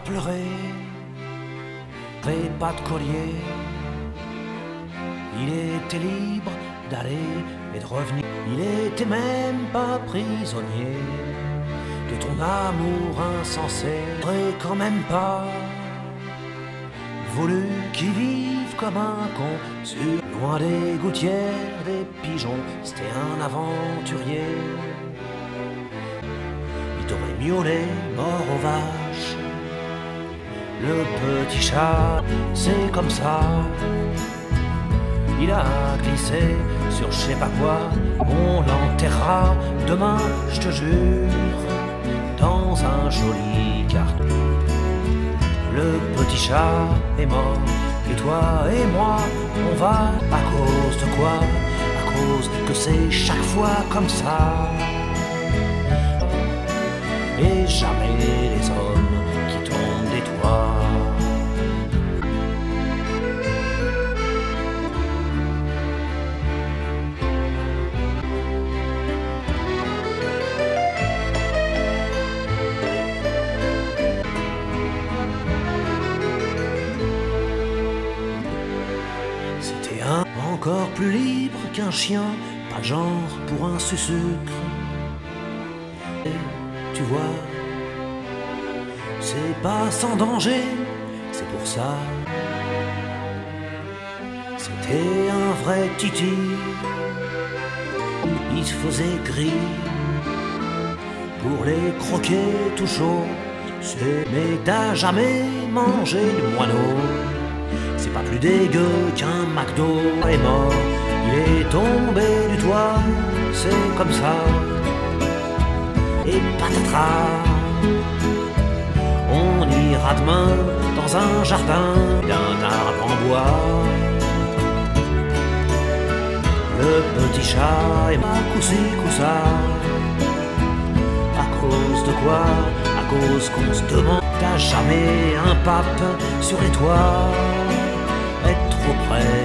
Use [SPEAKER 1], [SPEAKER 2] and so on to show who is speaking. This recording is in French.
[SPEAKER 1] pleuré, avait pas de collier. Il était libre d'aller et de revenir. Il était même pas prisonnier de ton amour insensé. J'aurais quand même pas voulu qu'il vive comme un con sur loin des gouttières, des pigeons. C'était un aventurier. Il t'aurait miaulé mort aux vaches. Le petit chat, c'est comme ça. Il a glissé sur je sais pas quoi. On l'enterrera demain, je te jure, dans un joli carton. Le petit chat est mort, et toi et moi, on va à cause de quoi? À cause que c'est chaque fois comme ça. Et jamais les hommes qui tombent des toits. C'était un encore plus libre qu'un chien, pas le genre pour un sucre. Et tu vois, c'est pas sans danger, c'est pour ça. C'était un vrai titi, il se faisait gris pour les croquer tout chaud. Mais t'as jamais mangé de moineau? C'est pas plus dégueu qu'un McDo. Est mort, il est tombé du toit, c'est comme ça. Et patatras, on ira demain dans un jardin d'un arbre en bois. Le petit chat est ma coussa. À cause de quoi? À cause qu'on se demande. T'as jamais un pape sur les toits? Être trop près